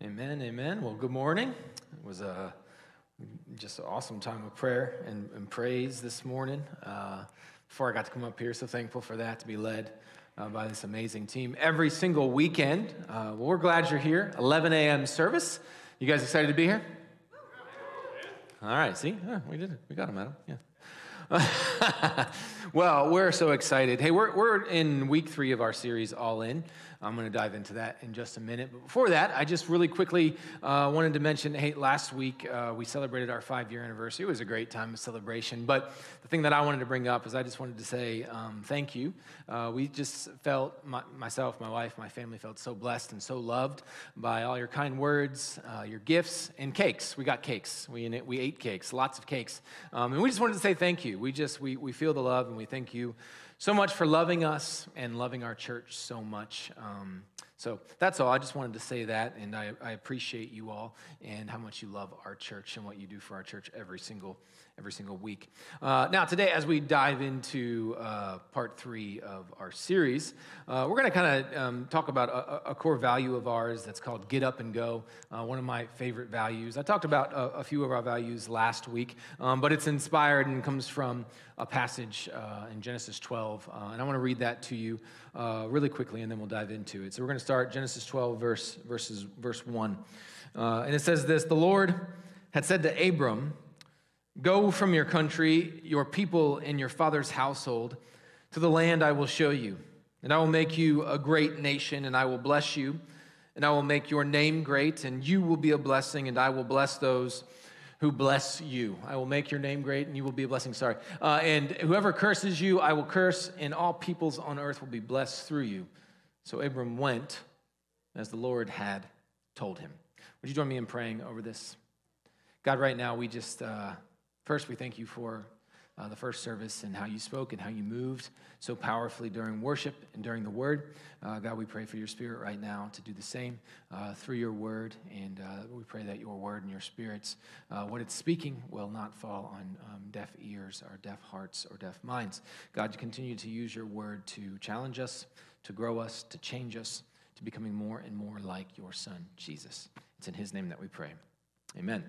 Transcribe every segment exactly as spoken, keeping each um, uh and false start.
Amen, amen. Well, good morning. It was a just an awesome time of prayer and, and praise this morning uh, before I got to come up here. So thankful for that, to be led uh, by this amazing team every single weekend. Uh, well, we're glad you're here. eleven a.m. service. You guys excited to be here? All right, see? Yeah, we did it. We got him, Adam. Yeah. Well, we're so excited. Hey, we're we're in week three of our series, All In. I'm going to dive into that in just a minute. But before that, I just really quickly uh, wanted to mention, hey, last week uh, we celebrated our five-year anniversary. It was a great time of celebration. But the thing that I wanted to bring up is I just wanted to say um, thank you. Uh, we just felt, my, myself, my wife, my family felt so blessed and so loved by all your kind words, uh, your gifts, and cakes. We got cakes. We we ate cakes, lots of cakes. Um, and we just wanted to say thank you. We just, we, we feel the love, and we thank you so much for loving us and loving our church so much. Um, so that's all. I just wanted to say that, and I, I appreciate you all and how much you love our church and what you do for our church every single every single week. Uh, now, today, as we dive into uh, part three of our series, uh, we're going to kind of um, talk about a, a core value of ours that's called Get Up and Go, uh, one of my favorite values. I talked about a, a few of our values last week, um, but it's inspired and comes from a passage uh, in Genesis twelve, uh, and I want to read that to you uh, really quickly, and then we'll dive into it. So we're going to start Genesis twelve, verse verses verse one, uh, and it says this: "The Lord had said to Abram, 'Go from your country, your people, and your father's household to the land I will show you, and I will make you a great nation, and I will bless you, and I will make your name great, and you will be a blessing, and I will bless those who bless you. I will make your name great, and you will be a blessing. Sorry. Uh, and whoever curses you, I will curse, and all peoples on earth will be blessed through you.' So Abram went as the Lord had told him." Would you join me in praying over this? God, right now, we just, uh, first, we thank you for uh, the first service and how you spoke and how you moved so powerfully during worship and during the word. Uh, God, we pray for your spirit right now to do the same uh, through your word. And uh, we pray that your word and your spirits, uh, what it's speaking, will not fall on um, deaf ears or deaf hearts or deaf minds. God, you continue to use your word to challenge us, to grow us, to change us, to becoming more and more like your son, Jesus. It's in his name that we pray. Amen.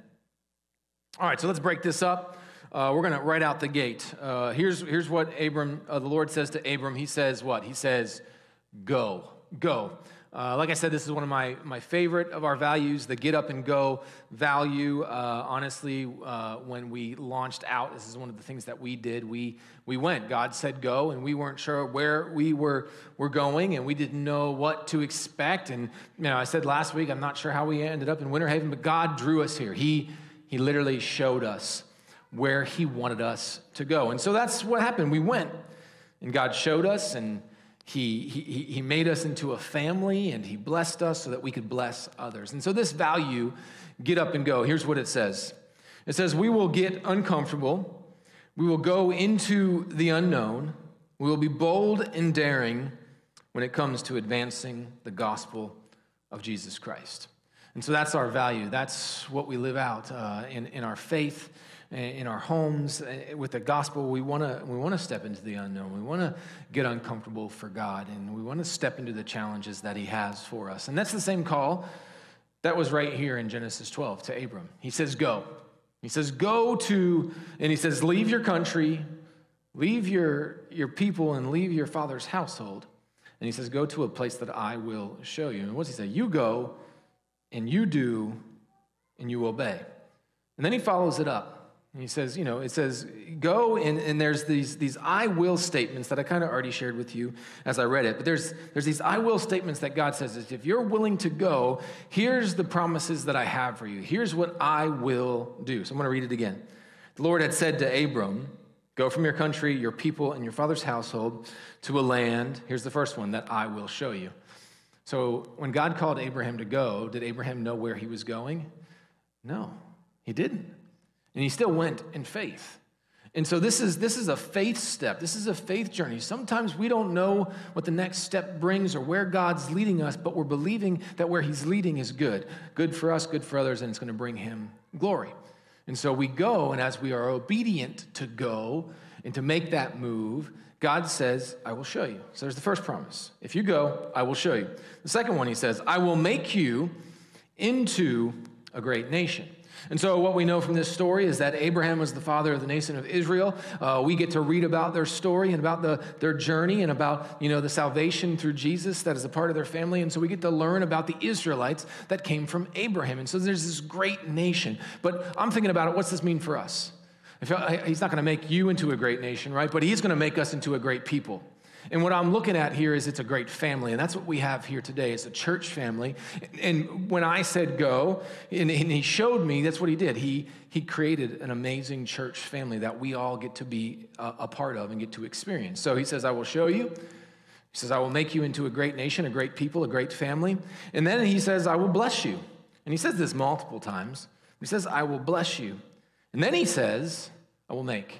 All right, so let's break this up. Uh, we're going to right out the gate. Uh, here's, here's what Abram, uh, the Lord says to Abram. He says what? He says, go, go. Uh, like I said, this is one of my, my favorite of our values, the get up and go value. Uh, honestly, uh, when we launched out, this is one of the things that we did. We we went. God said go, and we weren't sure where we were, were going, and we didn't know what to expect. And you know, I said last week, I'm not sure how we ended up in Winter Haven, but God drew us here. He He literally showed us where he wanted us to go. And so that's what happened. We went, and God showed us, and he, he, he made us into a family, and he blessed us so that we could bless others. And so this value, get up and go, here's what it says. It says, we will get uncomfortable. We will go into the unknown. We will be bold and daring when it comes to advancing the gospel of Jesus Christ. And so that's our value. That's what we live out uh, in, in our faith, in our homes. With the gospel, we want to we want to step into the unknown. We want to get uncomfortable for God, and we want to step into the challenges that he has for us. And that's the same call that was right here in Genesis twelve to Abram. He says, go. He says, go to, and he says, leave your country, leave your, your people, and leave your father's household. And he says, go to a place that I will show you. And what's he say? You go, and you do, and you obey. And then he follows it up. And he says, you know, it says, go, and, and there's these, these I will statements that I kind of already shared with you as I read it. But there's, there's these I will statements that God says, is if you're willing to go, here's the promises that I have for you. Here's what I will do. So I'm going to read it again. The Lord had said to Abram, go from your country, your people, and your father's household to a land, here's the first one, that I will show you. So when God called Abraham to go, did Abraham know where he was going? No, he didn't. And he still went in faith. And so this is this is a faith step. This is a faith journey. Sometimes we don't know what the next step brings or where God's leading us, but we're believing that where he's leading is good. Good for us, good for others, and it's going to bring him glory. And so we go, and as we are obedient to go and to make that move, God says, I will show you. So there's the first promise. If you go, I will show you. The second one, he says, I will make you into a great nation. And so what we know from this story is that Abraham was the father of the nation of Israel. Uh, we get to read about their story and about the, their journey and about, you know, the salvation through Jesus that is a part of their family. And so we get to learn about the Israelites that came from Abraham. And so there's this great nation. But I'm thinking about it, what's this mean for us? If, he's not going to make you into a great nation, right? But he's going to make us into a great people. And what I'm looking at here is it's a great family, and that's what we have here today. It's a church family. And when I said go, and he showed me, that's what he did. He he created an amazing church family that we all get to be a, a part of and get to experience. So he says, I will show you. He says, I will make you into a great nation, a great people, a great family. And then he says, I will bless you. And he says this multiple times. He says, I will bless you. And then he says, I will make.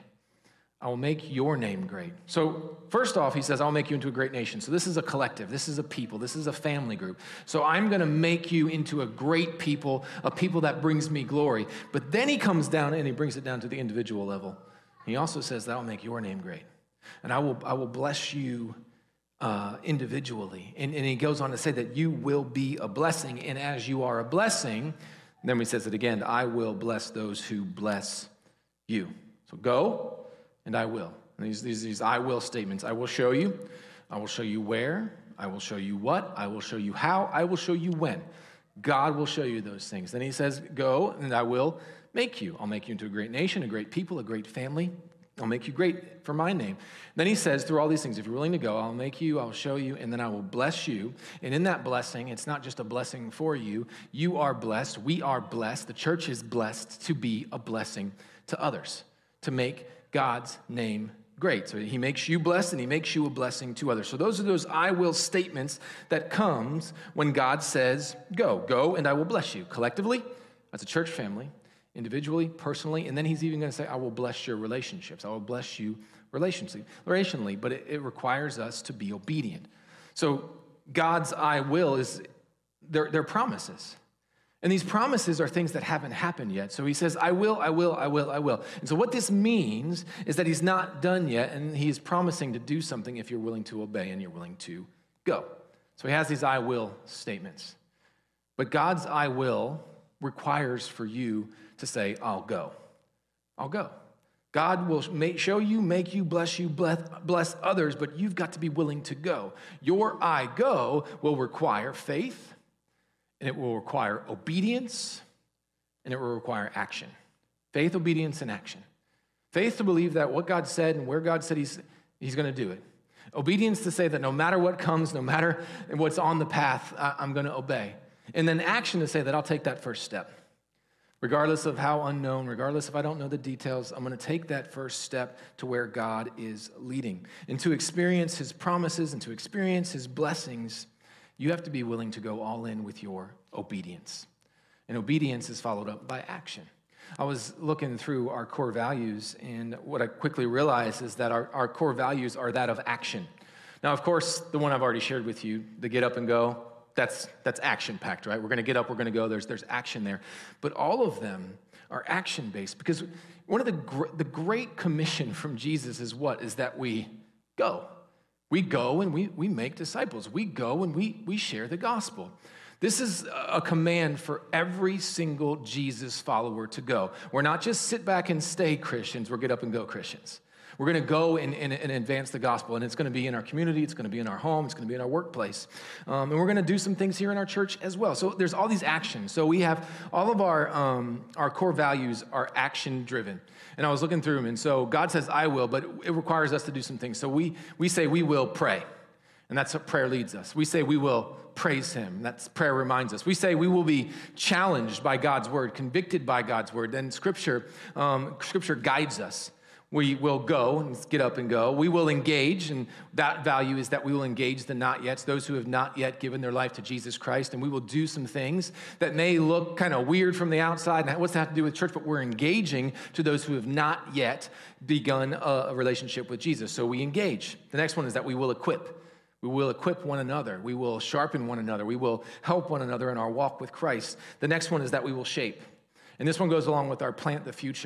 I will make your name great. So first off, he says, I'll make you into a great nation. So this is a collective. This is a people. This is a family group. So I'm going to make you into a great people, a people that brings me glory. But then he comes down and he brings it down to the individual level. He also says that I'll make your name great. And I will, I will bless you uh, individually. And, and he goes on to say that you will be a blessing. And as you are a blessing, then he says it again, I will bless those who bless you. So go. And I will. And these, these, these I will statements. I will show you. I will show you where. I will show you what. I will show you how. I will show you when. God will show you those things. Then he says, go, and I will make you. I'll make you into a great nation, a great people, a great family. I'll make you great for my name. Then he says, through all these things, if you're willing to go, I'll make you, I'll show you, and then I will bless you. And in that blessing, it's not just a blessing for you. You are blessed. We are blessed. The church is blessed to be a blessing to others, to make God's name great. So he makes you blessed and he makes you a blessing to others. So those are those I will statements that comes when God says, go, go and I will bless you. Collectively, as a church family, individually, personally, and then he's even going to say, I will bless your relationships. I will bless you relationally, relationally, but it, it requires us to be obedient. So God's I will is, they're, they're promises. And these promises are things that haven't happened yet. So he says, I will, I will, I will, I will. And so what this means is that he's not done yet, and he's promising to do something if you're willing to obey and you're willing to go. So he has these I will statements. But God's I will requires for you to say, I'll go. I'll go. God will make, show you, make you, bless you, bless, bless others, but you've got to be willing to go. Your I go will require faith, and it will require obedience, and it will require action. Faith, obedience, and action. Faith to believe that what God said and where God said he's, he's going to do it. Obedience to say that no matter what comes, no matter what's on the path, I, I'm going to obey. And then action to say that I'll take that first step. Regardless of how unknown, regardless if I don't know the details, I'm going to take that first step to where God is leading. And to experience his promises and to experience his blessings, you have to be willing to go all in with your obedience. And obedience is followed up by action. I was looking through our core values, and what I quickly realized is that our, our core values are that of action. Now, of course, the one I've already shared with you, the get up and go, that's that's action-packed, right? We're going to get up, we're going to go, there's, there's action there. But all of them are action-based, because one of the, gr- the great commission from Jesus is what? Is that we go. We go and we, we make disciples. We go and we, we share the gospel. This is a command for every single Jesus follower to go. We're not just sit back and stay Christians, we're get up and go Christians. We're going to go and, and, and advance the gospel, and it's going to be in our community, it's going to be in our home, it's going to be in our workplace, um, and we're going to do some things here in our church as well. So there's all these actions. So we have all of our um, our core values are action-driven, and I was looking through them, and so God says, I will, but it requires us to do some things. So we we say we will pray, and that's what prayer leads us. We say we will praise him. That's prayer reminds us. We say we will be challenged by God's word, convicted by God's word. Then Scripture um, Scripture guides us. We will go and get up and go. We will engage, and that value is that we will engage the not yets, those who have not yet given their life to Jesus Christ, and we will do some things that may look kind of weird from the outside. And what's that have to do with church? But we're engaging to those who have not yet begun a, a relationship with Jesus. So we engage. The next one is that we will equip. We will equip one another. We will sharpen one another. We will help one another in our walk with Christ. The next one is that we will shape. And this one goes along with our plant the future.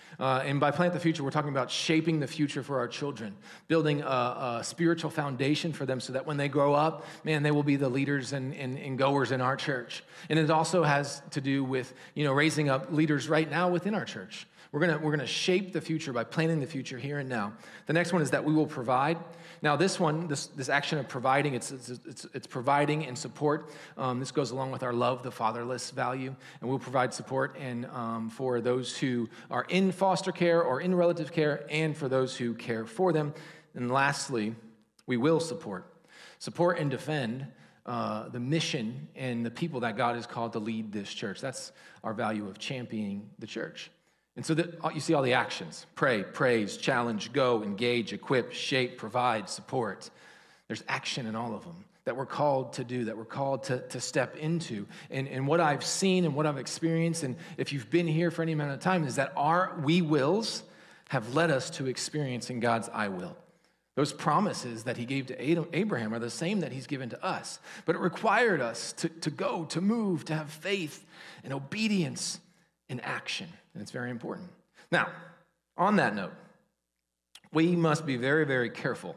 Uh, and by plant the future, we're talking about shaping the future for our children, building a, a spiritual foundation for them so that when they grow up, man, they will be the leaders and, and, and goers in our church. And it also has to do with, you know, raising up leaders right now within our church. We're gonna, we're gonna shape the future by planning the future here and now. The next one is that we will provide. Now this one, this, this action of providing, it's, it's, it's, it's providing and support. Um, this goes along with our love the fatherless value. And we'll provide support and um, for those who are in foster care or in relative care and for those who care for them. And lastly, we will support. Support and defend uh, the mission and the people that God has called to lead this church. That's our value of championing the church. And so that you see all the actions: pray, praise, challenge, go, engage, equip, shape, provide, support. There's action in all of them that we're called to do, that we're called to, to step into. And, and what I've seen and what I've experienced, and if you've been here for any amount of time, is that our we wills have led us to experiencing God's I will. Those promises that he gave to Abraham are the same that he's given to us. But it required us to, to go, to move, to have faith and obedience in action. And it's very important. Now, on that note, we must be very, very careful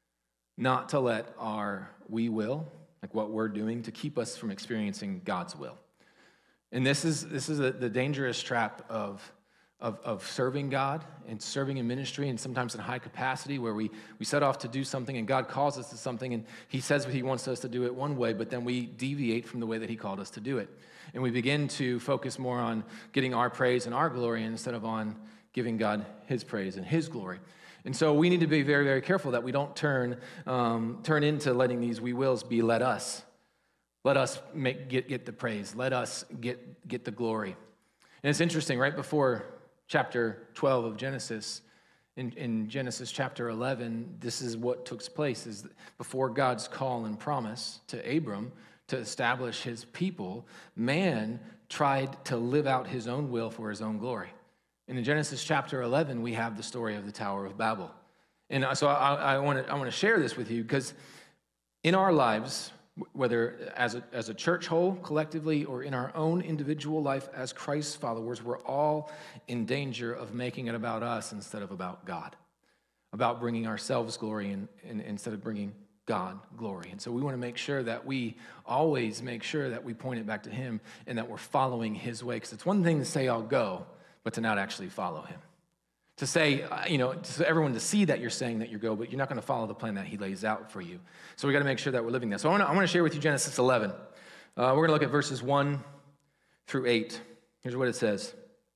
not to let our we will, like what we're doing, to keep us from experiencing God's will. And this is this is a, the dangerous trap of, of, of serving God and serving in ministry, and sometimes in high capacity, where we, we set off to do something and God calls us to something and he says he wants us to do it one way, but then we deviate from the way that he called us to do it. And we begin to focus more on getting our praise and our glory instead of on giving God his praise and his glory. And so we need to be very, very careful that we don't turn um, turn into letting these we wills be let us. Let us make get, get the praise. Let us get, get the glory. And it's interesting, right before chapter twelve of Genesis, in, in Genesis chapter eleven, this is what took place, is before God's call and promise to Abram to establish his people, man tried to live out his own will for his own glory. And in Genesis chapter eleven, we have the story of the Tower of Babel. And so I, I want to I want to share this with you because in our lives, whether as a, as a church whole, collectively, or in our own individual life as Christ's followers, we're all in danger of making it about us instead of about God, about bringing ourselves glory in, in, instead of bringing God glory. And so we want to make sure that we always make sure that we point it back to him and that we're following his way. Because it's one thing to say, I'll go, but to not actually follow him. To say, you know, to everyone to see that you're saying that you go, but you're not going to follow the plan that he lays out for you. So we got to make sure that we're living that. So I want to, I want to share with you Genesis eleven. Uh, we're going to look at verses one through eight. Here's what it says.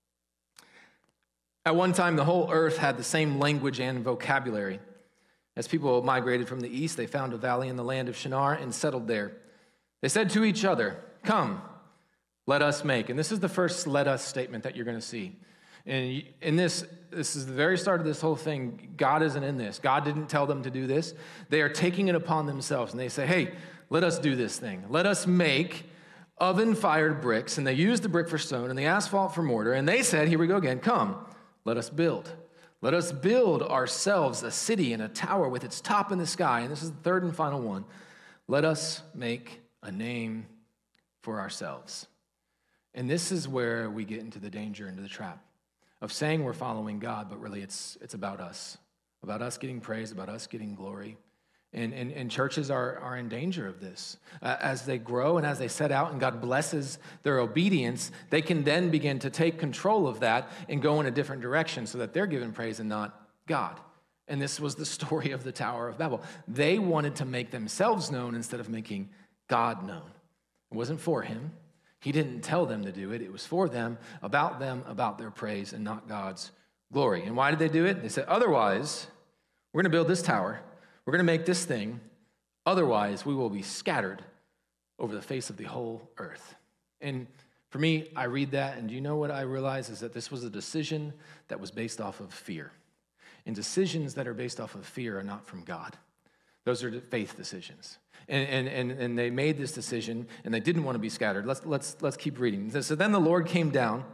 At one time, the whole earth had the same language and vocabulary. As people migrated from the east, they found a valley in the land of Shinar and settled there. They said to each other, come, let us make. And this is the first let us statement that you're going to see. And in this, this is the very start of this whole thing. God isn't in this. God didn't tell them to do this. They are taking it upon themselves. And they say, hey, let us do this thing. Let us make oven-fired bricks. And they used the brick for stone and the asphalt for mortar. And they said, here we go again, come, let us build. Let us build ourselves a city and a tower with its top in the sky. And this is the third and final one. Let us make a name for ourselves. And this is where we get into the danger, into the trap of saying we're following God, but really it's it's about us, about us getting praise, about us getting glory. And, and, and churches are, are in danger of this. Uh, as they grow and as they set out and God blesses their obedience, they can then begin to take control of that and go in a different direction so that they're given praise and not God. And this was the story of the Tower of Babel. They wanted to make themselves known instead of making God known. It wasn't for him. He didn't tell them to do it. It was for them, about them, about their praise, and not God's glory. And why did they do it? They said, otherwise, we're going to build this tower. We're going to make this thing. Otherwise, we will be scattered over the face of the whole earth. And for me, I read that, and do you know what I realize is that this was a decision that was based off of fear. And decisions that are based off of fear are not from God. Those are faith decisions. And, and, and, and they made this decision, and they didn't want to be scattered. Let's, let's, let's keep reading. So then the Lord came down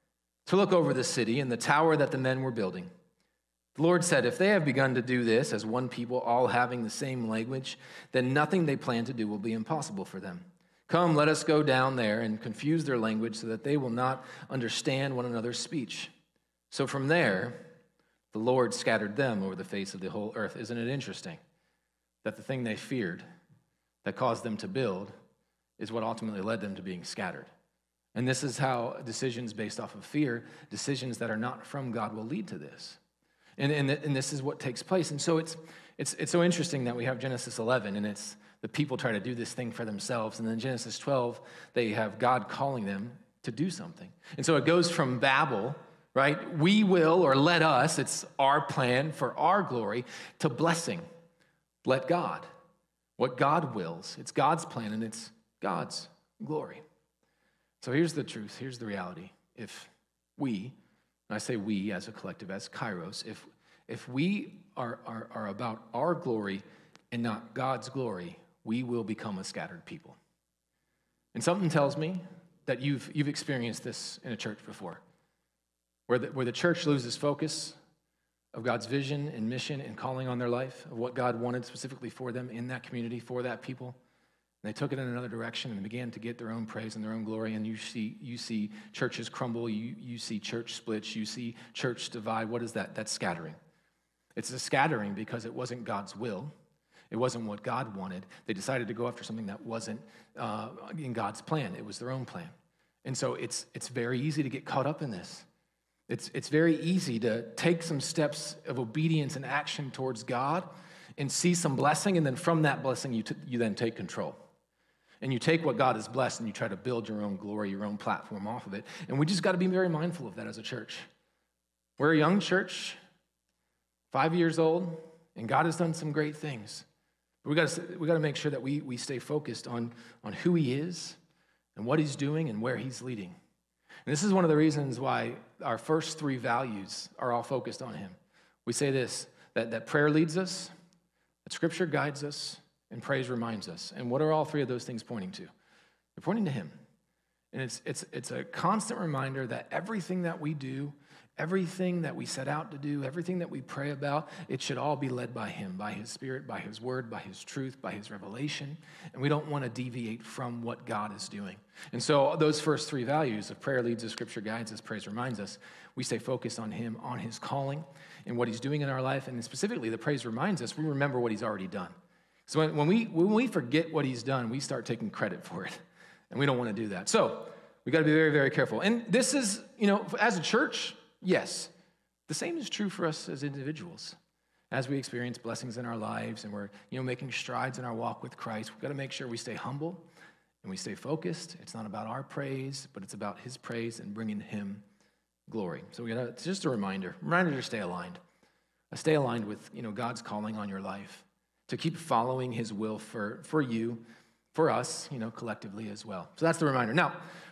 to look over the city and the tower that the men were building. The Lord said, if they have begun to do this as one people, all having the same language, then nothing they plan to do will be impossible for them. Come, let us go down there and confuse their language so that they will not understand one another's speech. So from there, the Lord scattered them over the face of the whole earth. Isn't it interesting that the thing they feared that caused them to build is what ultimately led them to being scattered? And this is how decisions based off of fear, decisions that are not from God, will lead to this. And, and, and this is what takes place. And so it's, it's, it's so interesting that we have Genesis eleven, and it's the people try to do this thing for themselves. And then Genesis twelve, they have God calling them to do something. And so it goes from Babel, right? We will, or let us, it's our plan for our glory, to blessing. Let God. What God wills. It's God's plan, and it's God's glory. So here's the truth. Here's the reality. If we, and I say we as a collective, as Kairos, if if we are, are, are about our glory and not God's glory, we will become a scattered people. And something tells me that you've you've experienced this in a church before, where the, where the church loses focus of God's vision and mission and calling on their life, of what God wanted specifically for them in that community, for that people. And they took it in another direction and began to get their own praise and their own glory. And you see, you see churches crumble. You, you see church splits. You see church divide. What is that? That's scattering. It's a scattering because it wasn't God's will. It wasn't what God wanted. They decided to go after something that wasn't uh, in God's plan. It was their own plan. And so it's it's very easy to get caught up in this. It's, it's very easy to take some steps of obedience and action towards God and see some blessing, and then from that blessing, you, t- you then take control. And you take what God has blessed and you try to build your own glory, your own platform off of it. And we just got to be very mindful of that as a church. We're a young church, five years old, and God has done some great things. But we got to we got to make sure that we, we stay focused on, on who he is and what he's doing and where he's leading. And this is one of the reasons why our first three values are all focused on him. We say this, that, that prayer leads us, that scripture guides us, and praise reminds us. And what are all three of those things pointing to? They're pointing to him. And it's, it's, it's a constant reminder that everything that we do, everything that we set out to do, everything that we pray about, it should all be led by him, by his spirit, by his word, by his truth, by his revelation. And we don't want to deviate from what God is doing. And so those first three values of prayer leads us, scripture guides us, praise reminds us, we stay focused on him, on his calling, and what he's doing in our life. And specifically, the praise reminds us, we remember what he's already done. So when, when we when we forget what he's done, we start taking credit for it. And we don't want to do that. So we got to be very, very careful. And this is, you know, as a church, yes, the same is true for us as individuals. As we experience blessings in our lives and we're, you know, making strides in our walk with Christ, we've got to make sure we stay humble and we stay focused. It's not about our praise, but it's about his praise and bringing him glory. So we got to, it's just a reminder, reminder to stay aligned. Stay aligned with, you know, God's calling on your life, to keep following his will for, for you, for us, you know, collectively as well. So that's the reminder. Now,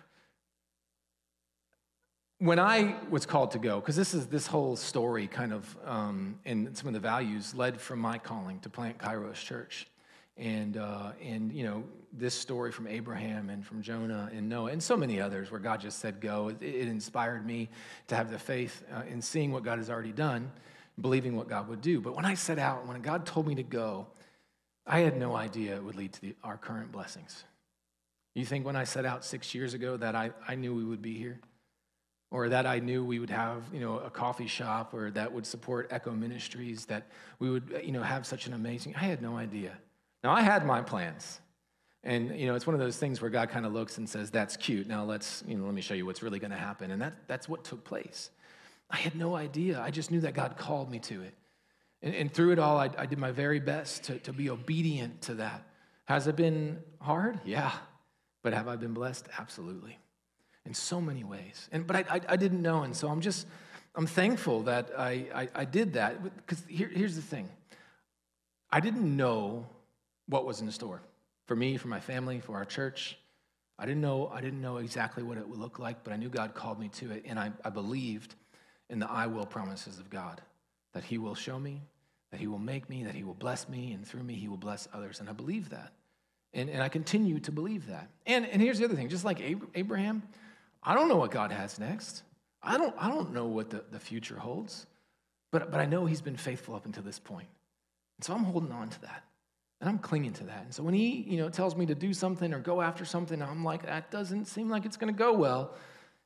when I was called to go, because this is this whole story kind of, um, and some of the values led from my calling to plant Kairos Church. And, uh, and you know, this story from Abraham and from Jonah and Noah and so many others where God just said go, it, it inspired me to have the faith uh, in seeing what God has already done, believing what God would do. But when I set out, when God told me to go, I had no idea it would lead to the, our current blessings. You think when I set out six years ago that I, I knew we would be here? Or that I knew we would have, you know, a coffee shop, or that would support Echo Ministries, that we would, you know, have such an amazing, I had no idea. Now, I had my plans. And, you know, it's one of those things where God kind of looks and says, that's cute. Now let's, you know, let me show you what's really going to happen. And that, that's what took place. I had no idea. I just knew that God called me to it. And, and through it all, I, I did my very best to, to be obedient to that. Has it been hard? Yeah. But have I been blessed? Absolutely. In so many ways. And but I, I I didn't know, and so I'm just I'm thankful that I I, I did that, because here, here's the thing. I didn't know what was in store for me, for my family, for our church. I didn't know I didn't know exactly what it would look like, but I knew God called me to it, and I, I believed in the I will promises of God, that he will show me, that he will make me, that he will bless me, and through me he will bless others, and I believe that. And, and I continue to believe that. And, and here's the other thing, just like Abraham, I don't know what God has next. I don't, I don't know what the, the future holds, but, but I know he's been faithful up until this point. And so I'm holding on to that, and I'm clinging to that. And so when he, you know, tells me to do something or go after something, I'm like, that doesn't seem like it's going to go well.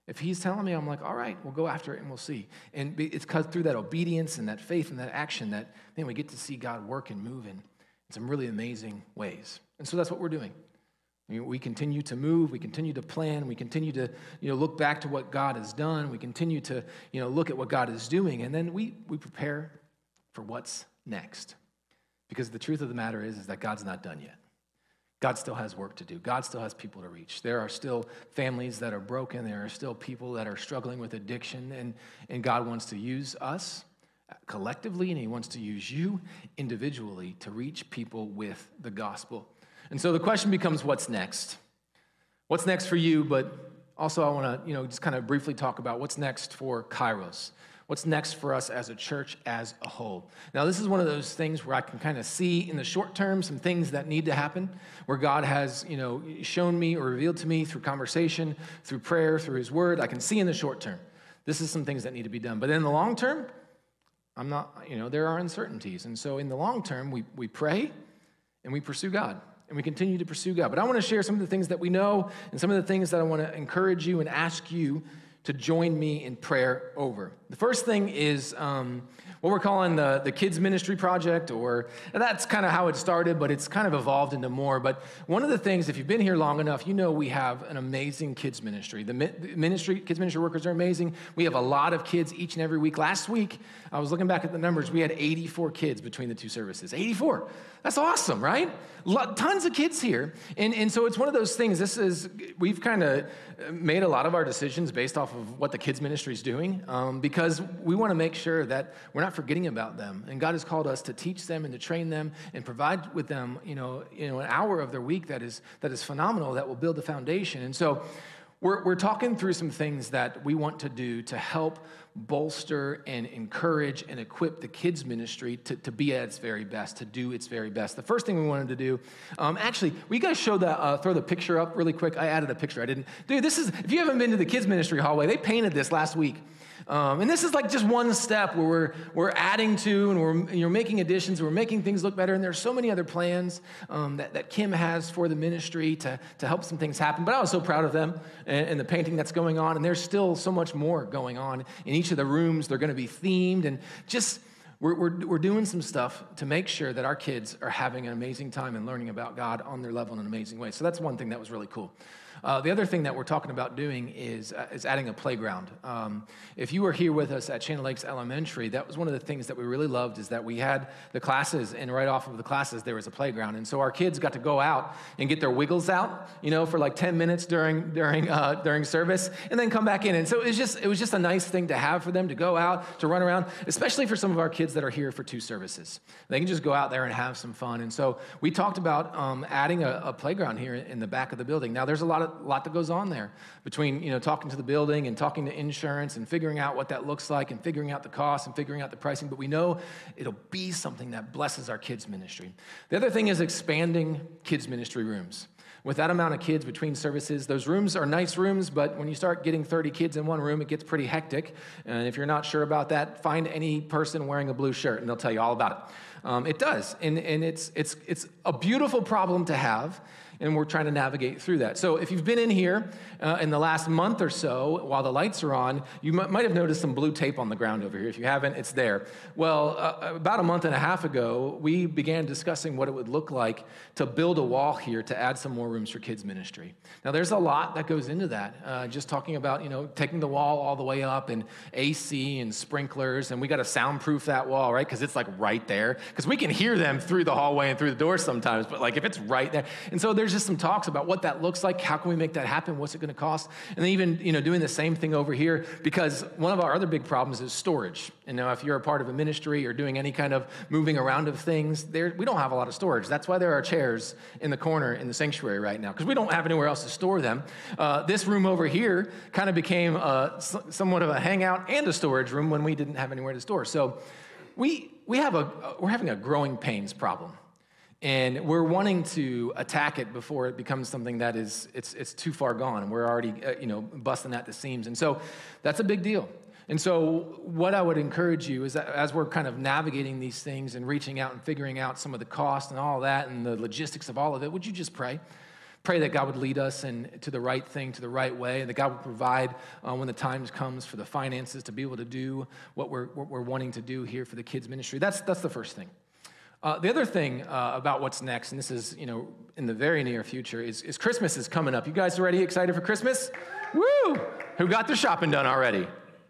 If he's telling me, I'm like, all right, we'll go after it and we'll see. And it's because through that obedience and that faith and that action that, man, we get to see God work and move in, in some really amazing ways. And so that's what we're doing. We, we continue to move, we continue to plan, we continue to, you know, look back to what God has done, we continue to, you know, look at what God is doing, and then we we prepare for what's next. Because the truth of the matter is, is that God's not done yet. God still has work to do. God still has people to reach. There are still families that are broken. There are still people that are struggling with addiction. And, and God wants to use us collectively, and he wants to use you individually to reach people with the gospel. And so the question becomes, what's next? What's next for you? But also I want to, you know, just kind of briefly talk about what's next for Kairos. What's next for us as a church as a whole? Now, this is one of those things where I can kind of see in the short term some things that need to happen, where God has, you know, shown me or revealed to me through conversation, through prayer, through his word. I can see in the short term, this is some things that need to be done. But in the long term, I'm not, you know, there are uncertainties. And so in the long term, we, we pray and we pursue God. And we continue to pursue God. But I want to share some of the things that we know and some of the things that I want to encourage you and ask you to join me in prayer over. The first thing is um, what we're calling the, the Kids Ministry Project, or that's kind of how it started, but it's kind of evolved into more. But one of the things, if you've been here long enough, you know we have an amazing kids ministry. The ministry, kids ministry workers are amazing. We have a lot of kids each and every week. Last week, I was looking back at the numbers. We had eighty-four kids between the two services. eighty-four. That's awesome, right? Tons of kids here. And, and so it's one of those things. This is, we've kind of made a lot of our decisions based off of what the kids ministry is doing, um, because we want to make sure that we're not forgetting about them. And God has called us to teach them and to train them and provide with them, you know, you know, an hour of their week that is that is phenomenal, that will build the foundation. And so we're we're talking through some things that we want to do to help bolster and encourage and equip the kids ministry to, to be at its very best, to do its very best. The first thing we wanted to do, um, actually, we guys show that, uh, throw the picture up really quick. I added a picture. I didn't. Dude, this is, if you haven't been to the kids ministry hallway, they painted this last week. Um, and this is like just one step where we're we're adding to and we're you're making additions, we're making things look better. And there's so many other plans um, that, that Kim has for the ministry to, to help some things happen. But I was so proud of them and, and the painting that's going on. And there's still so much more going on in each of the rooms. They're going to be themed, and just we're, we're we're doing some stuff to make sure that our kids are having an amazing time and learning about God on their level in an amazing way. So that's one thing that was really cool. Uh, the other thing that we're talking about doing is uh, is adding a playground. Um, if you were here with us at Chain Lakes Elementary, that was one of the things that we really loved, is that we had the classes, and right off of the classes there was a playground, and so our kids got to go out and get their wiggles out, you know, for like ten minutes during during uh, during service, and then come back in. And so it was just it was just a nice thing to have for them to go out to run around, especially for some of our kids that are here for two services. They can just go out there and have some fun. And so we talked about um, adding a, a playground here in the back of the building. Now there's a lot of A lot that goes on there between, you know, talking to the building and talking to insurance and figuring out what that looks like and figuring out the cost and figuring out the pricing. But we know it'll be something that blesses our kids ministry. The other thing is expanding kids ministry rooms. With that amount of kids between services, those rooms are nice rooms, but when you start getting thirty kids in one room, it gets pretty hectic. And if you're not sure about that, find any person wearing a blue shirt and they'll tell you all about it. Um, it does, and, and it's it's it's a beautiful problem to have, and we're trying to navigate through that. So if you've been in here uh, in the last month or so, while the lights are on, you m- might have noticed some blue tape on the ground over here. If you haven't, it's there. Well, uh, about a month and a half ago, we began discussing what it would look like to build a wall here to add some more rooms for kids ministry. Now, there's a lot that goes into that. Uh, just talking about, you know, taking the wall all the way up and A C and sprinklers, and we got to soundproof that wall, right? Because it's like right there. Because we can hear them through the hallway and through the door sometimes, but like if it's right there. And so there's just some talks about what that looks like. How can we make that happen? What's it going to cost? And then even, you know, doing the same thing over here, because one of our other big problems is storage. And now if you're a part of a ministry or doing any kind of moving around of things, there we don't have a lot of storage. That's why there are chairs in the corner in the sanctuary right now, because we don't have anywhere else to store them. Uh, this room over here kind of became uh, somewhat of a hangout and a storage room when we didn't have anywhere to store. So we we have a we're having a growing pains problem. And we're wanting to attack it before it becomes something that is, it's it's too far gone, and we're already, uh, you know, busting at the seams. And so that's a big deal. And so what I would encourage you is that as we're kind of navigating these things and reaching out and figuring out some of the cost and all of that and the logistics of all of it, would you just pray? pray that God would lead us in, to the right thing, to the right way, and that God would provide uh, when the time comes for the finances to be able to do what we're, what we're wanting to do here for the kids' ministry. That's, that's the first thing. Uh, the other thing uh, about what's next, and this is, you know, in the very near future, is, is Christmas is coming up. You guys already excited for Christmas? Woo! Who got their shopping done already?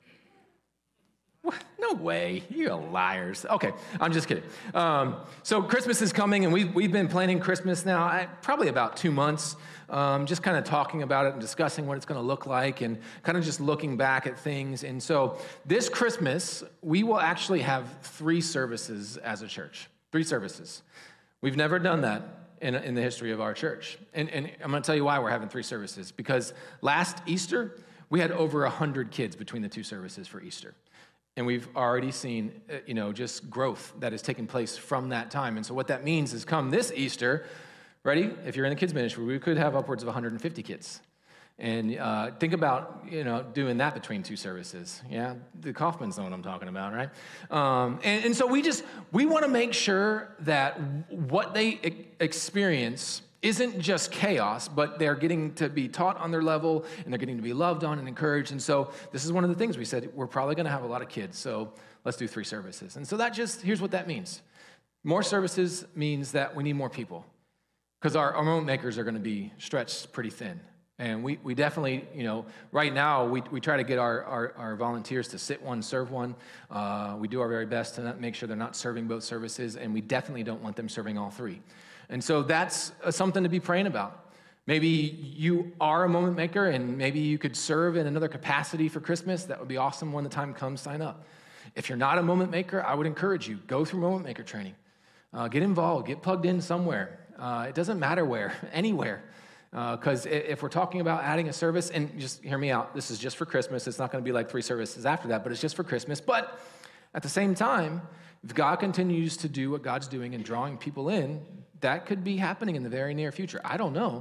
What? No way. You liars. Okay, I'm just kidding. Um, so Christmas is coming, and we've, we've been planning Christmas now I, probably about two months, um, just kind of talking about it and discussing what it's going to look like and kind of just looking back at things. And so this Christmas, we will actually have three services as a church. Three services. We've never done that in, in the history of our church. And, and I'm going to tell you why we're having three services. Because last Easter, we had over one hundred kids between the two services for Easter. And we've already seen, you know, just growth that has taken place from that time. And so what that means is come this Easter, ready? If you're in the kids ministry, we could have upwards of one hundred fifty kids. And uh, think about, you know, doing that between two services. Yeah, the Kaufmans know what I'm talking about, right? Um, and, and so we just, we want to make sure that what they e- experience isn't just chaos, but they're getting to be taught on their level, and they're getting to be loved on and encouraged. And so this is one of the things we said, we're probably going to have a lot of kids, so let's do three services. And so that just, here's what that means. More services means that we need more people, because our, our moment makers are going to be stretched pretty thin. And we, we definitely, you know, right now, we, we try to get our, our, our volunteers to sit one, serve one. Uh, we do our very best to not make sure they're not serving both services, and we definitely don't want them serving all three. And so that's uh, something to be praying about. Maybe you are a moment maker, and maybe you could serve in another capacity for Christmas. That would be awesome. When the time comes, sign up. If you're not a moment maker, I would encourage you, go through moment maker training. Uh, get involved, get plugged in somewhere. Uh, it doesn't matter where, anywhere. Because uh, if we're talking about adding a service, and just hear me out, this is just for Christmas. It's not going to be like three services after that, but it's just for Christmas. But at the same time, if God continues to do what God's doing and drawing people in, that could be happening in the very near future. I don't know.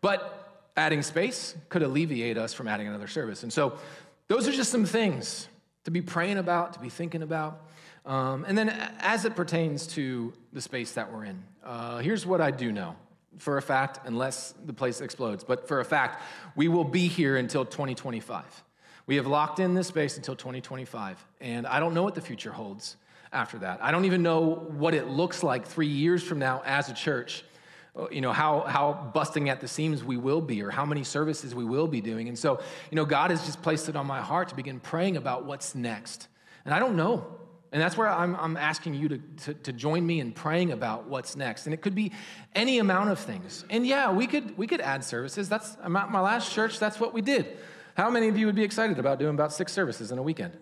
But adding space could alleviate us from adding another service. And so those are just some things to be praying about, to be thinking about. Um, and then as it pertains to the space that we're in, uh, here's what I do know. For a fact, unless the place explodes, but for a fact, we will be here until twenty twenty-five. We have locked in this space until twenty twenty-five, and I don't know what the future holds after that. I don't even know what it looks like three years from now as a church, you know, how, how busting at the seams we will be, or how many services we will be doing. And so, you know, God has just placed it on my heart to begin praying about what's next. And I don't know. And that's where I'm, I'm asking you to, to, to join me in praying about what's next. And it could be any amount of things. And yeah, we could we could add services. That's at my last church, that's what we did. How many of you would be excited about doing about six services in a weekend?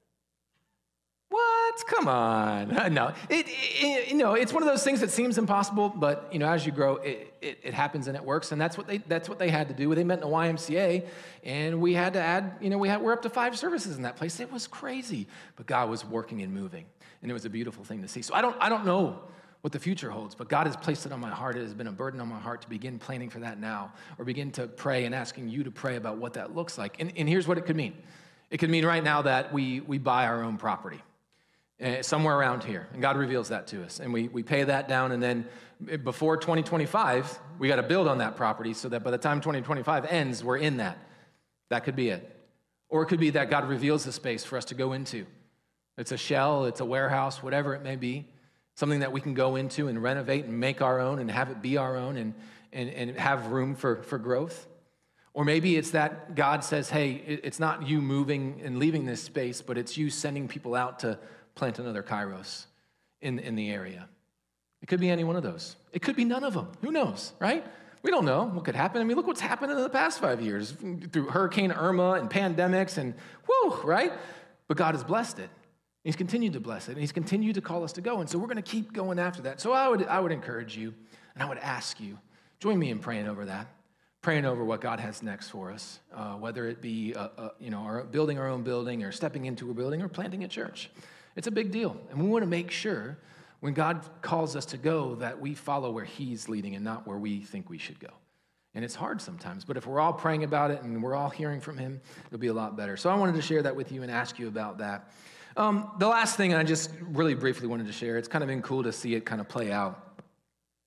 What? Come on. No, it, it, you know, it's one of those things that seems impossible, but you know, as you grow, it, it, it happens and it works. And that's what they that's what they had to do. They met in a Y M C A, and we had to add, you know, we had we're up to five services in that place. It was crazy, but God was working and moving, and it was a beautiful thing to see. So I don't I don't know what the future holds, but God has placed it on my heart. It has been a burden on my heart to begin planning for that now, or begin to pray and asking you to pray about what that looks like. And, and here's what it could mean. It could mean right now that we we buy our own property. Uh, somewhere around here, and God reveals that to us, and we we pay that down, and then before twenty twenty-five, we got to build on that property so that by the time twenty twenty-five ends, we're in that. That could be it. Or it could be that God reveals the space for us to go into. It's a shell, it's a warehouse, whatever it may be, something that we can go into and renovate and make our own and have it be our own and and, and have room for, for growth. Or maybe it's that God says, hey, it's not you moving and leaving this space, but it's you sending people out to plant another Kairos in, in the area. It could be any one of those. It could be none of them. Who knows, right? We don't know what could happen. I mean, look what's happened in the past five years through Hurricane Irma and pandemics and whoo, right? But God has blessed it. He's continued to bless it, and he's continued to call us to go. And so we're going to keep going after that. So I would, I would encourage you, and I would ask you, join me in praying over that. Praying over what God has next for us, uh, whether it be, uh, uh, you know, our, building our own building or stepping into a building or planting a church. It's a big deal, and we want to make sure when God calls us to go that we follow where he's leading and not where we think we should go. And it's hard sometimes, but if we're all praying about it and we're all hearing from him, it'll be a lot better. So I wanted to share that with you and ask you about that. Um, the last thing I just really briefly wanted to share, it's kind of been cool to see it kind of play out.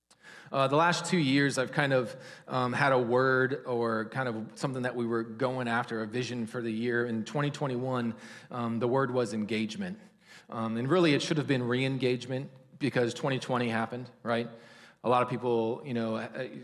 Uh, the last two years, I've kind of um, had a word or kind of something that we were going after, a vision for the year. In twenty twenty-one, um, the word was engagement. Um, and really, it should have been re-engagement because twenty twenty happened, right? A lot of people, you know,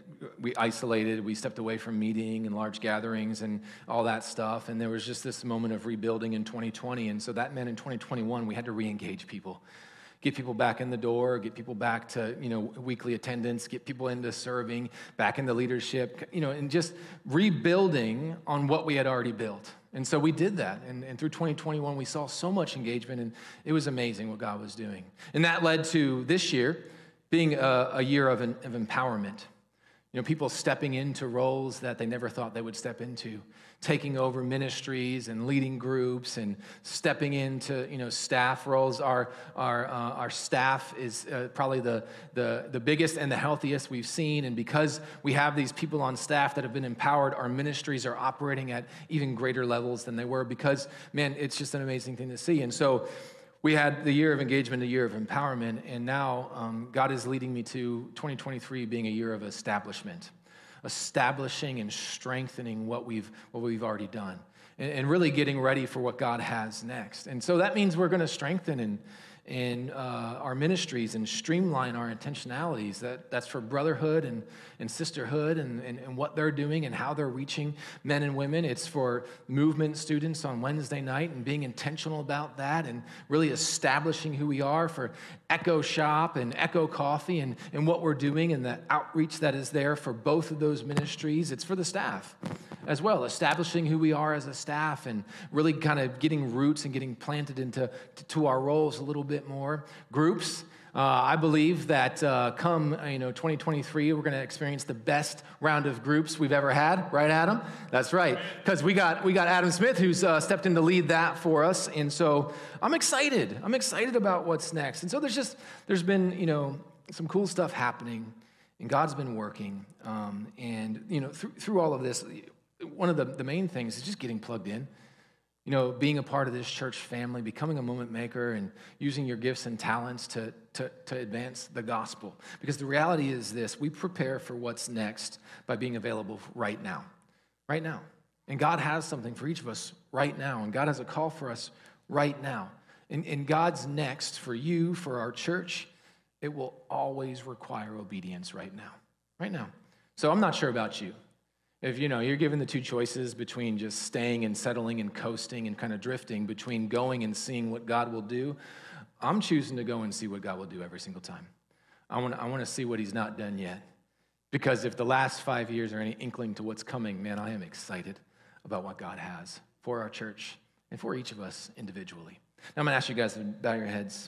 we isolated, we stepped away from meeting and large gatherings and all that stuff. And there was just this moment of rebuilding in twenty twenty. And so that meant in twenty twenty-one, we had to re-engage people. Get people back in the door, get people back to, you know, weekly attendance, get people into serving, back into leadership, you know, and just rebuilding on what we had already built. And so we did that. And, and through twenty twenty-one, we saw so much engagement, and it was amazing what God was doing. And that led to this year being a, a year of, an, of empowerment. You know, people stepping into roles that they never thought they would step into, taking over ministries and leading groups and stepping into, you know, staff roles. Our our uh, our staff is uh, probably the, the the biggest and the healthiest we've seen. And because we have these people on staff that have been empowered, our ministries are operating at even greater levels than they were because, man, it's just an amazing thing to see. And so we had the year of engagement, a year of empowerment, and now um, God is leading me to twenty twenty-three being a year of establishment, establishing and strengthening what we've what we've already done, and, and really getting ready for what God has next. And so that means we're going to strengthen and in uh, our ministries and streamline our intentionalities. That, that's for brotherhood and, and sisterhood and, and, and what they're doing and how they're reaching men and women. It's for movement students on Wednesday night and being intentional about that and really establishing who we are, for Echo Shop and Echo Coffee and, and what we're doing and the outreach that is there for both of those ministries. It's for the staff as well, establishing who we are as a staff and really kind of getting roots and getting planted into to, to our roles a little bit more. Groups, uh, I believe that uh, come you know twenty twenty-three, we're going to experience the best round of groups we've ever had, right, Adam? That's right, because we got we got Adam Smith who's uh, stepped in to lead that for us, and so I'm excited. I'm excited about what's next. And so there's just there's been you know some cool stuff happening, and God's been working, um, and you know through through all of this. One of the, the main things is just getting plugged in, you know, being a part of this church family, becoming a moment maker and using your gifts and talents to, to, to advance the gospel. Because the reality is this, we prepare for what's next by being available right now, right now. And God has something for each of us right now. And God has a call for us right now. And, and God's next for you, for our church, it will always require obedience right now, right now. So I'm not sure about you. If, you know, you're given the two choices between just staying and settling and coasting and kind of drifting, between going and seeing what God will do, I'm choosing to go and see what God will do every single time. I want, I want to see what he's not done yet. Because if the last five years are any inkling to what's coming, man, I am excited about what God has for our church and for each of us individually. Now, I'm going to ask you guys to bow your heads,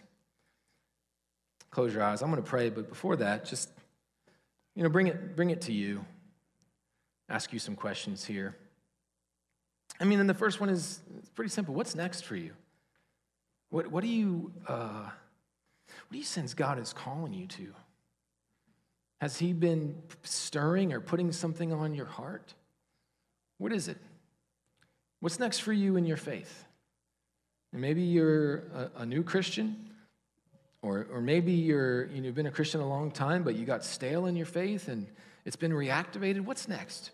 close your eyes. I'm going to pray, but before that, just, you know, bring it, bring it to you. Ask you some questions here. I mean, and the first one is it's pretty simple. What's next for you? What what do you uh, what do you sense God is calling you to? Has he been stirring or putting something on your heart? What is it? What's next for you in your faith? And maybe you're a, a new Christian, or or maybe you're you know, you've been a Christian a long time, but you got stale in your faith and it's been reactivated. What's next?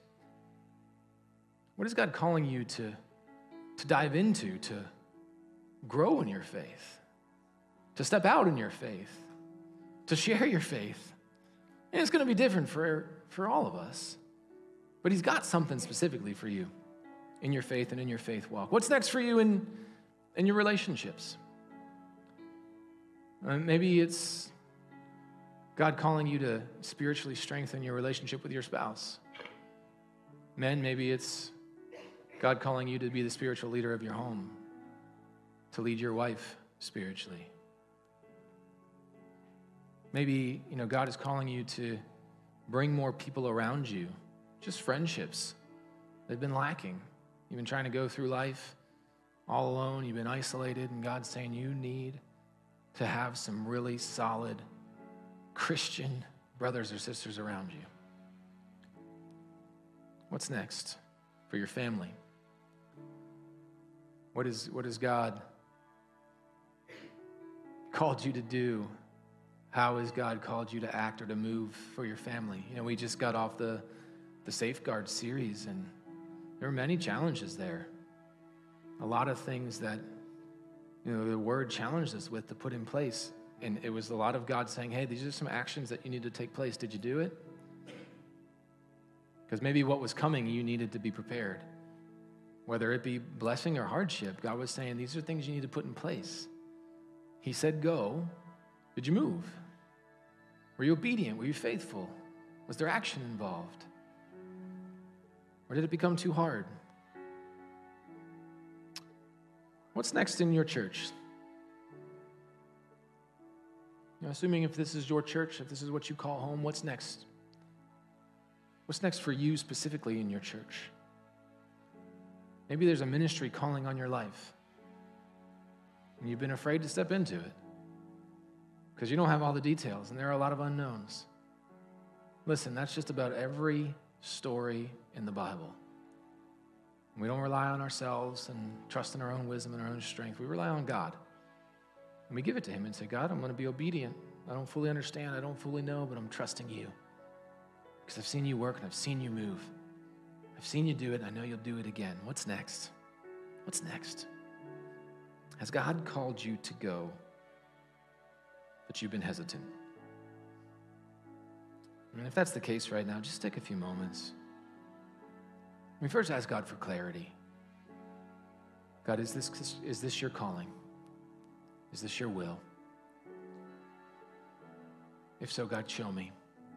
What is God calling you to, to dive into, to grow in your faith, to step out in your faith, to share your faith? And it's going to be different for, for all of us. But he's got something specifically for you in your faith and in your faith walk. What's next for you in, in your relationships? Uh, maybe it's God calling you to spiritually strengthen your relationship with your spouse. Men, maybe it's God calling you to be the spiritual leader of your home, to lead your wife spiritually. Maybe, you know, God is calling you to bring more people around you, just friendships. They've been lacking. You've been trying to go through life all alone. You've been isolated, and God's saying you need to have some really solid Christian brothers or sisters around you. What's next for your family? What is what has God called you to do How has God called you to act or to move for your family? You know, we just got off the, the Safeguard series, and there were many challenges there. A lot of things that, you know, the Word challenged us with to put in place. And it was a lot of God saying, hey, these are some actions that you need to take place. Did you do it? Because maybe what was coming, you needed to be prepared. Whether it be blessing or hardship, God was saying, these are things you need to put in place. He said, go. Did you move? Were you obedient? Were you faithful? Was there action involved? Or did it become too hard? What's next in your church? You know, assuming if this is your church, if this is what you call home, what's next? What's next for you specifically in your church? Maybe there's a ministry calling on your life, and you've been afraid to step into it because you don't have all the details, and there are a lot of unknowns. Listen, that's just about every story in the Bible. We don't rely on ourselves and trust in our own wisdom and our own strength. We rely on God. And we give it to him and say, God, I'm going to be obedient. I don't fully understand. I don't fully know, but I'm trusting you. Because I've seen you work and I've seen you move. I've seen you do it, and I know you'll do it again. What's next? What's next? Has God called you to go, but you've been hesitant? And if that's the case right now, just take a few moments. We first ask God for clarity. God, is this, is this your calling? Is this your will? If so, God, show me.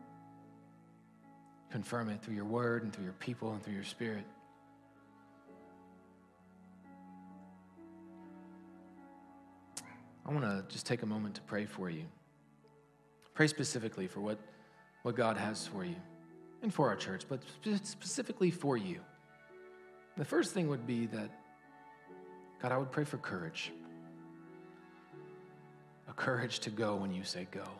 Confirm it through your word and through your people and through your spirit. I want to just take a moment to pray for you. Pray specifically for what, what God has for you and for our church, but specifically for you. The first thing would be that, God, I would pray for courage. A courage to go when you say go.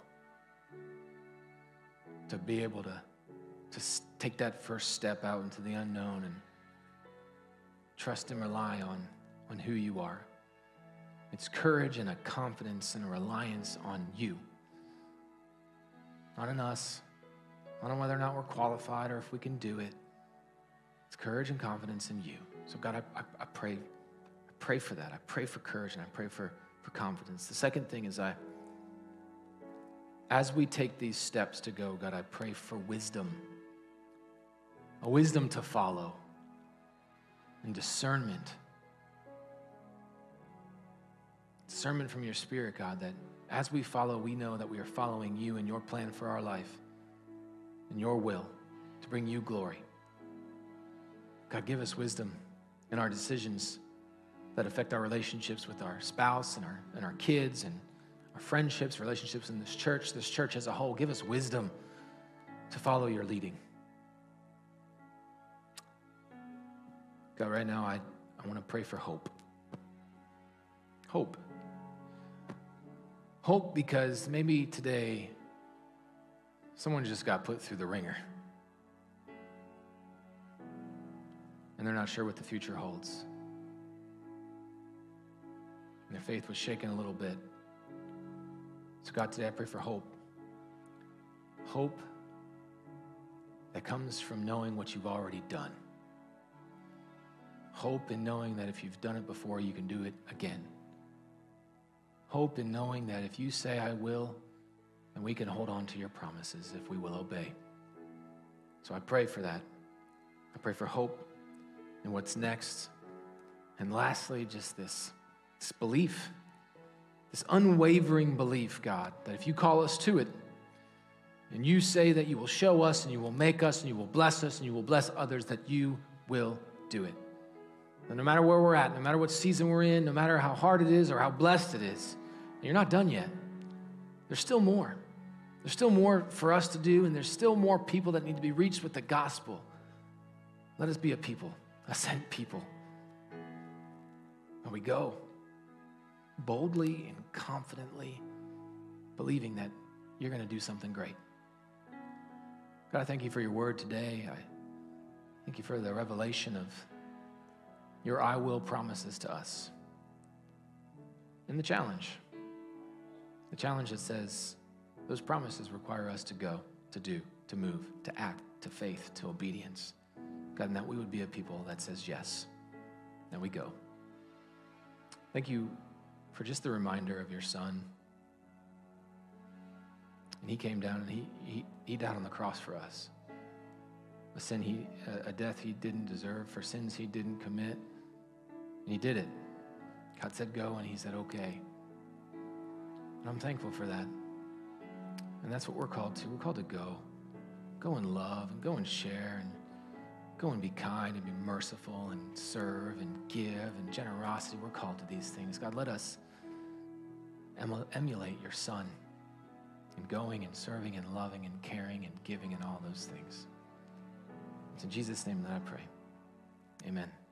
To be able to, to take that first step out into the unknown and trust and rely on, on who you are. It's courage and a confidence and a reliance on you. Not in us. Not on whether or not we're qualified or if we can do it. It's courage and confidence in you. So God, I, I, I pray, I pray for that. I pray for courage and I pray for, for confidence. The second thing is I, as we take these steps to go, God, I pray for wisdom. A wisdom to follow and discernment. Discernment from your spirit, God, that as we follow, we know that we are following you and your plan for our life and your will to bring you glory. God, give us wisdom in our decisions that affect our relationships with our spouse and our, and our kids and our friendships, relationships in this church, this church as a whole. Give us wisdom to follow your leading. God, right now, I, I want to pray for hope. Hope. Hope because maybe today someone just got put through the ringer. And they're not sure what the future holds. And their faith was shaken a little bit. So God, today I pray for hope. Hope that comes from knowing what you've already done. Hope in knowing that if you've done it before, you can do it again. Hope in knowing that if you say I will, then we can hold on to your promises if we will obey. So I pray for that. I pray for hope and what's next. And lastly, just this, this belief, this unwavering belief, God, that if you call us to it, and you say that you will show us, and you will make us, and you will bless us, and you will bless others, that you will do it. And no matter where we're at, no matter what season we're in, no matter how hard it is or how blessed it is, you're not done yet. There's still more. There's still more for us to do, and there's still more people that need to be reached with the gospel. Let us be a people. A sent people. And we go boldly and confidently, believing that you're going to do something great. God, I thank you for your word today. I thank you for the revelation of your I will promises to us. And the challenge. The challenge that says, Those promises require us to go, to do, to move, to act, to faith, to obedience. God, and that we would be a people that says yes, and we go. Thank you for just the reminder of your son. And he came down and he, he, he died on the cross for us. A sin he, a death he didn't deserve, for sins he didn't commit. And he did it. God said go, and he said okay. And I'm thankful for that. And that's what we're called to. We're called to go. Go and love, and go and share, and go and be kind, and be merciful, and serve, and give, and generosity. We're called to these things. God, let us emulate your son in going and serving and loving and caring and giving and all those things. It's in Jesus' name that I pray. Amen.